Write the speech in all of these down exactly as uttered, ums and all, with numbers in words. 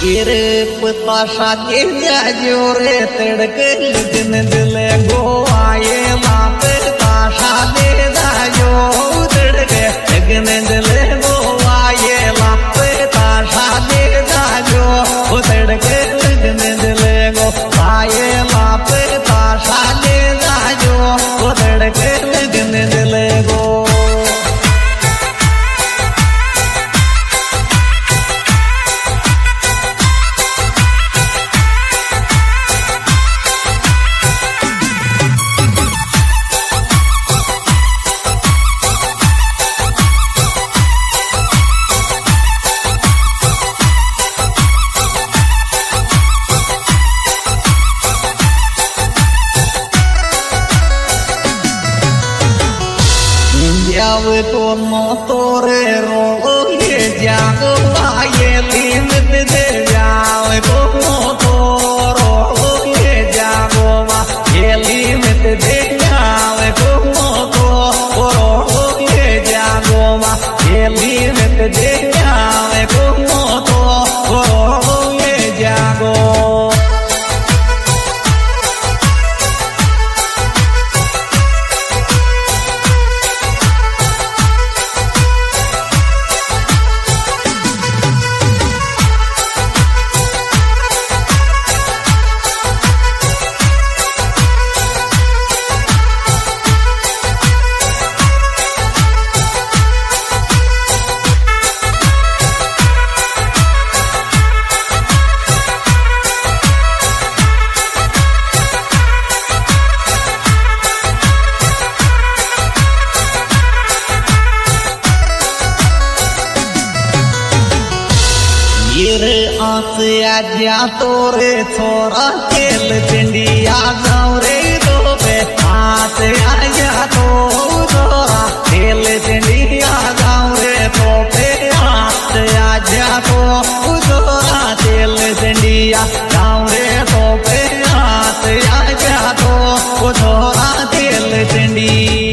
तेरे पताशा के जोरे तड़क लगन दिले गो आए लाते ताशा दे दाजो तड़क लगन दिले गो आए लाते ताशा दे दाजो तड़क लगन दिले गो आए लाते ताशा दे दाजो तड़क लगन दिले गो जावे como torero oye jago vaye limit de jawe como toro oye jago vaye limit de jawe como toro oye jago vaye limit de jawe como toro oye jago येरे आसे आजा तोरे छोरा खेल पिंडिया जाऊं रे तो पे आसे आजा तो छोरा खेल पिंडिया जाऊं रे तो पे आसे आजा तो छोरा खेल पिंडिया जाऊं रे तो पे आसे आजा तो छोरा खेल पिंडी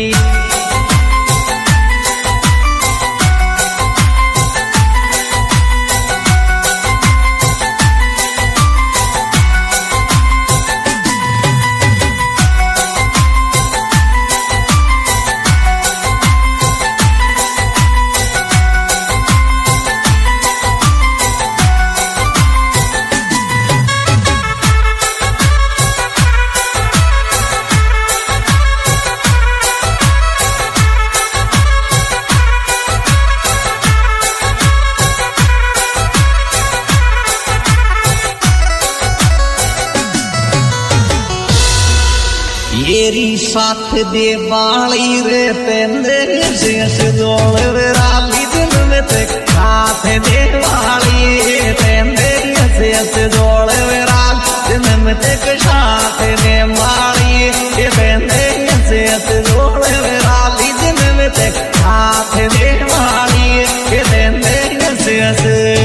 येरी साथ दे बाली रे तेंदे शेष जोड़ विराली दिन में ते साथ दे बाली तेंदे शेष जोड़ विराल दिन में ते साथ दे बाली तेंदे शेष जोड़ विराली दिन में ते साथ दे बाली तेंदे शेष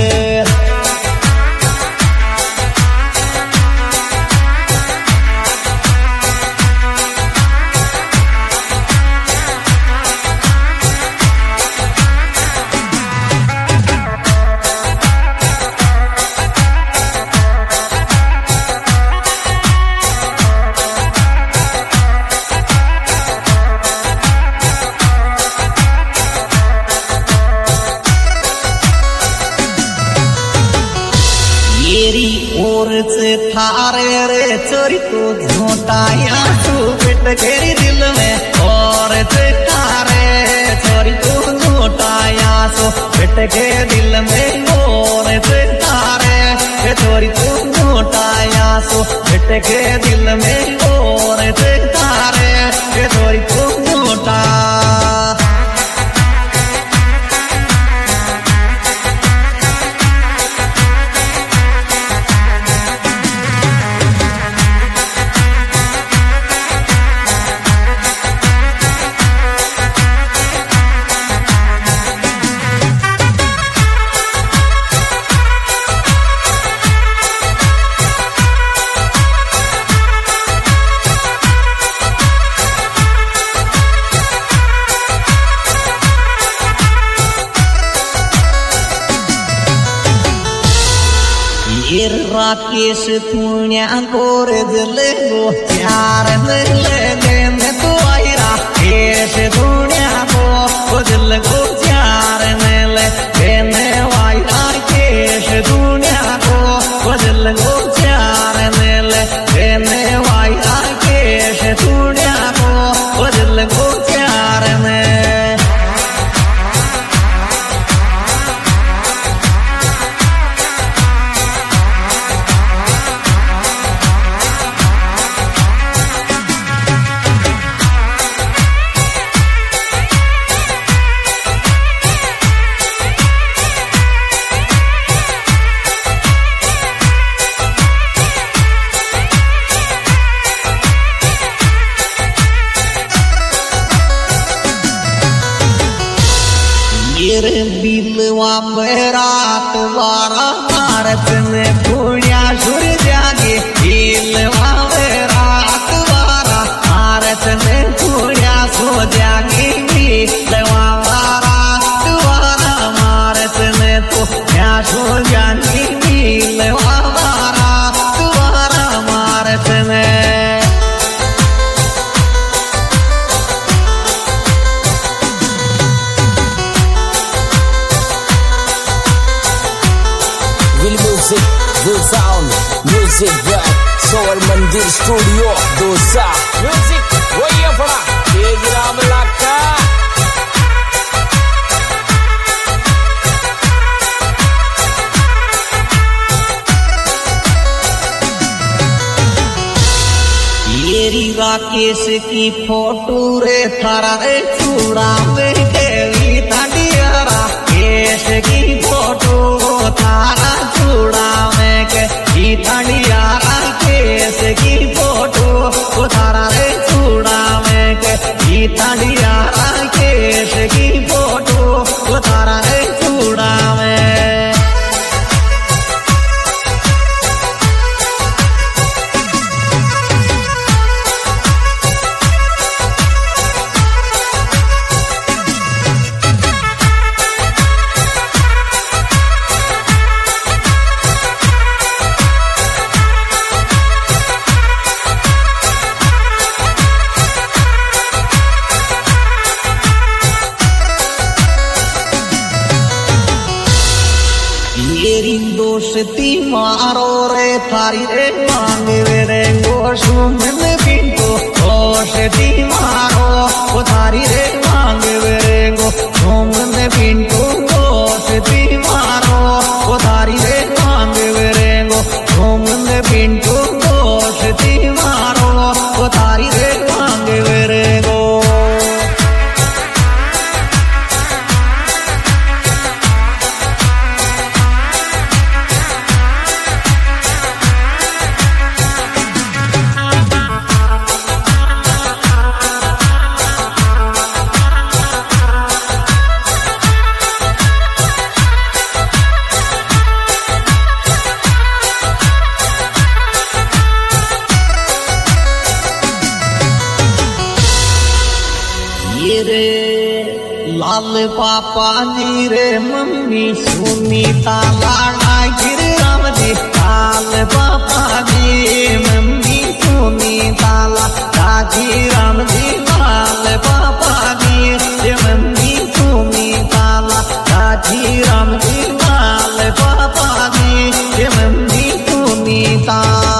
येरी ओर से थारे रे चोरी तो झोंटाया तू पिट घेरी दिल में और से थारे चोरी तो झोंटाया तो पिट के दिल में और से थारे चोरी तो झोंटाया तो पिट के दिल में और से थारे चोरी तो झोंटा ये राकेश पुण्या गोर दिले गो प्यार दिले देने तो आई राकेश पुण्या गो दिल गो प्यार दिले देने वाई राकेश पुण्या गो दिल गो प्यार दिले देने वाई राकेश पुण्या गो दिल गो प्यार में बिलवा बेरात वारा भारत में पुण्या सुर जागे बिलवा बेरात वारा भारत में पुण्या सो जागे बिलवा बेरात वारा भारत में तो क्या सो जागे बिलवा बेरात वारा भारत में Good sound, music back, Soul Mandir Studio, Dosa. Music, वही अपना, तेज राम लाका. येरी राकेश की फोटो रे थारा रे चूड़ा में देवी ताड़िया राकेश की फोटो थारा चूड़ा में के ताड़िया राकेश की फोटो थारा रे चूड़ा में के ताड़िया राकेश की फोटो थारा रे चूड़ा में दोस्ती मारो रे थारी रे मांग रे गोशु में पिंटो दोस्ती मारो वो थारी रे मांग रे गोशु में पिंटो दोस्ती मारो वो थारी रे मांग रे गोशु में पिंटो दोस्ती मारो वो थारी रे मांग रे गो लाल पापा जी रे मम्मी सुनीता लाडा गिर राम जी लाल पापा जी मम्मी सुनीता लाडा जी राम जी लाल पापा जी मम्मी सुनीता लाडा जी राम जी लाल पापा जी मम्मी सुनीता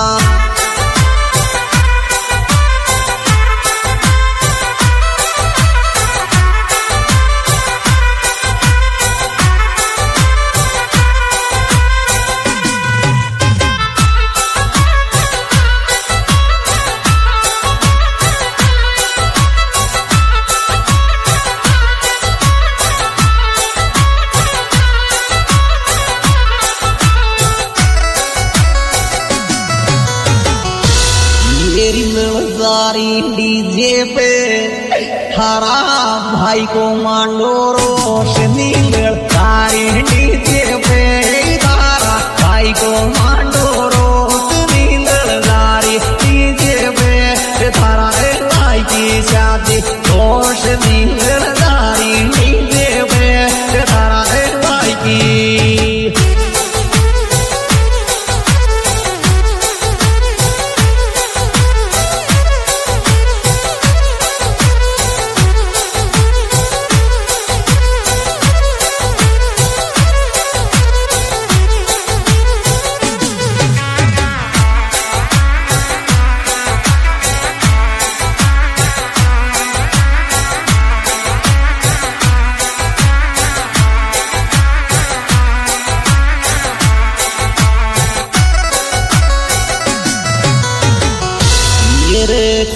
डीजे पे थारा भाई को मांडो रोशनी तारी डीजे पे थारा भाई को मांडो रोशनी तारी डीजे पे थारा भाई की शादी रोशनी तारी डीजे पे थारा भाई की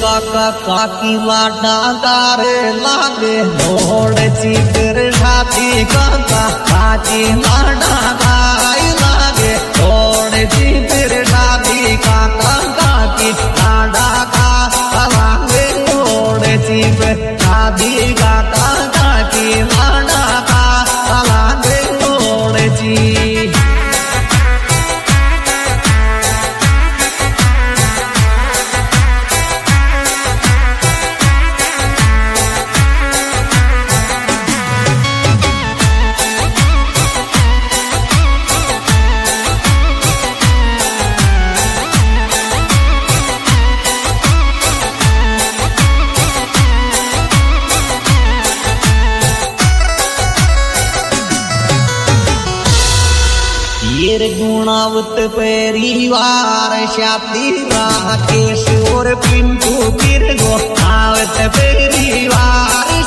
काका काकी लाडा गारे लागे मोड़ची फिर शादी काका काकी लाडा गाय लागे मोड़ची फिर शादी काका काकी लाडा का लागे मोड़ची फिर शादी काका काकी लाडा का लागे मोड़ची। ये गुणावत परिवार शादी राकेश और पिंटू फिर गो आवत परिवार